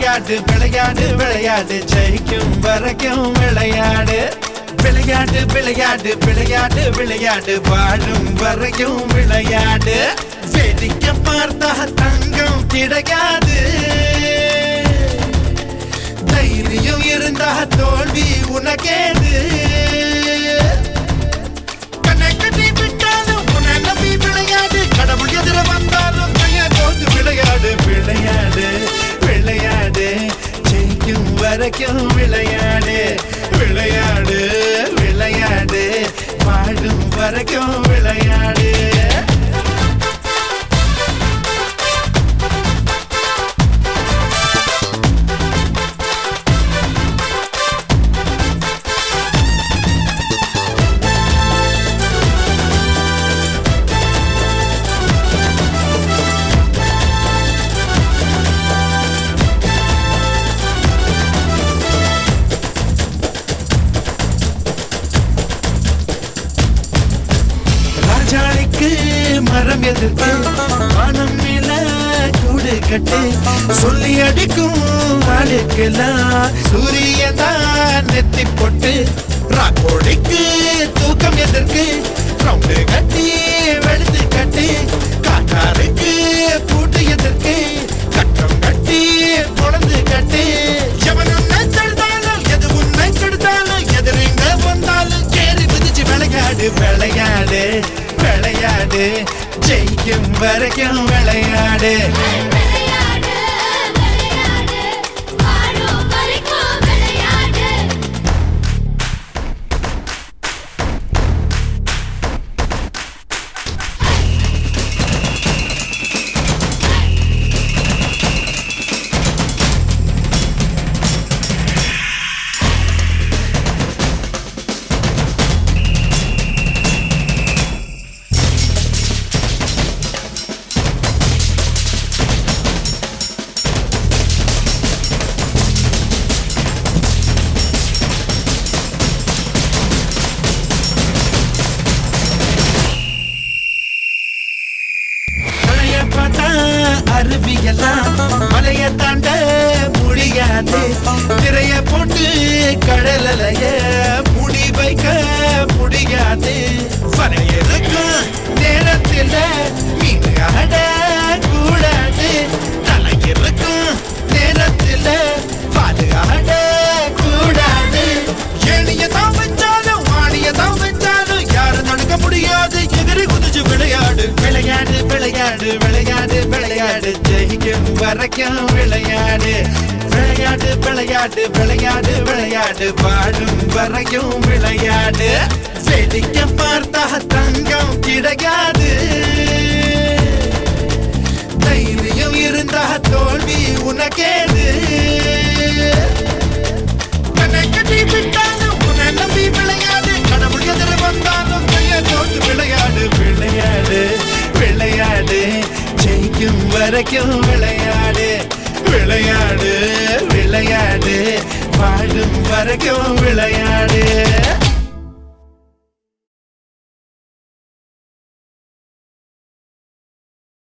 விளையாடு விளையாடு விளையாடு ஜெயிக்கும் வரைக்கும் விளையாடு விளையாடு விளையாடு விளையாடு விளையாடு வாழும் வரைக்கும் விளையாடு வேடிக்கை பார்த்தா தங்கம் கிடைக்காது தைரியம் இருந்தா தோல்வி உனக்கேது கண்ணை கட்டி விட்டாலும் உன்னை நம்பி விளையாடு கடவுள் எதிர வந்தாலும் கையை கோர்த்து விளையாடு விளையாடு விளையாடு ஜெயிக்கும் வரைக்கும் விளையாடு விளையாடு விளையாடு வாழும் வரைக்கும் விளையாடு மரம் எதிர்த்து வானம் மேல கூடு கட்டு சொல்லி அடிக்கும் நாளுக்கெல்லாம் சூரியதான் நெத்தி போட்டு ராக்கோடிக்கு தூக்கம் எதற்கு ரவுண்டு கட்டி வெளுத்து கட்டி காட்டாருக்கு பூட்டு எதற்கு கட்டம் கட்டி குழந்து கட்டி எவன் உன்னை தடுத்தாலும் எது உன்னை கெடுத்தாலும் எதிரிங்க வந்தாலும் கேரி விதிச்சு விளையாடு விளையாடு விளையாடு ஜெயிக்கும் வரைக்கும் விளையாடு அருவியெல்லாம் மலைய தாண்ட முடியாது திரைய போட்டு கடலைய முடி வைக்க முடியாது வரையறுக்கும் நேரத்தில் மீன் ஆட கூடாது தலையிருக்கும் நேரத்தில் பாடு ஆட கூடாது ஏனிய தான் வச்சாலும் வாணிய தான் வச்சாலும் யாரும் தடுக்க முடியாது எதிரி குதிச்சு விளையாடு விளையாடு விளையாடு விளையாடு விளையாடு ஜெயிக்கும் வரைக்கும் விளையாடு விளையாடு விளையாடு விளையாடு விளையாடு வாழும் வரைக்கும் விளையாடு வேடிக்கை பார்த்தா தங்கம் கிடைக்காது தைரியம் இருந்தா தோல்வி உனக்கேது கண்ணை கட்டி விட்டாலும் உன்னை நம்பி விளையாடு கடவுள் எதிர வந்தாலும் கையை கோர்த்து விளையாடு விளையாடு விளையாடு ஜெயிக்கும் வரைக்கும் விளையாடு விளையாடு விளையாடு வாழும் வரைக்கும் விளையாடு